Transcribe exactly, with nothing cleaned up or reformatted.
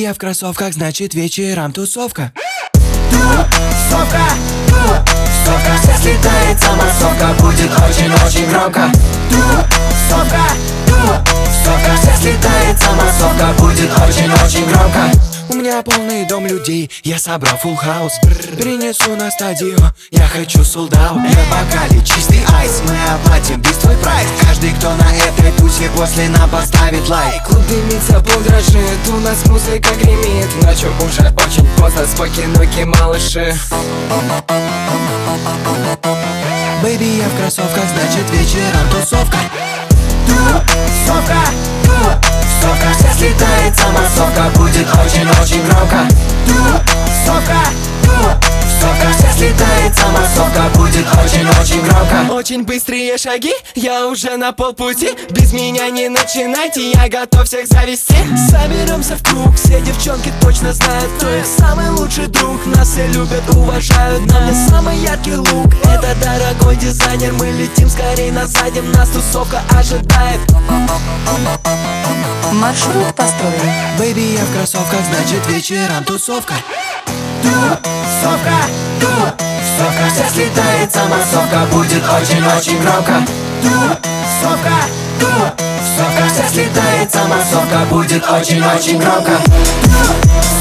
я в кроссовках, значит вечером тусовка. Тусовка, тусовка, вся слетается массовка, будет очень-очень громко. Тусовка, тусовка, вся слетается массовка, будет очень-очень громко. У меня полный дом людей, я собрал full house. Принесу на стадион, я хочу sold out. Я в бокале чистый айс, мы оплатим весь твой прайс. Каждый, кто на этой тусе, после нам поставит лайк. Клуб дымится, пол дрожит, у нас музыка гремит. Ночью уже очень поздно, спокойнуки, малыши. Бэйби, я в кроссовках, значит вечером тусовка. Тусовка, тусовка, вся слетается массовка, будет очень-очень громко. Тусовка, тусовка, вся слетается массовка, будет очень-очень громко. Очень быстрые шаги, я уже на полпути. Без меня не начинайте, я готов всех завести. Соберемся в круг, все девчонки точно знают, кто их самый лучший друг. Нас все любят, уважают, на мне самый яркий лук. Это дорогой дизайнер, мы летим скорей на заднем, нас тусовка ожидает. Маршрут построен. Бэйби, я в кроссовках, значит вечером тусовка. Тусовка, тусовка, вся слетается массовка, будет очень-очень громко. Тусовка, тусовка, вся слетается массовка, будет очень-очень громко.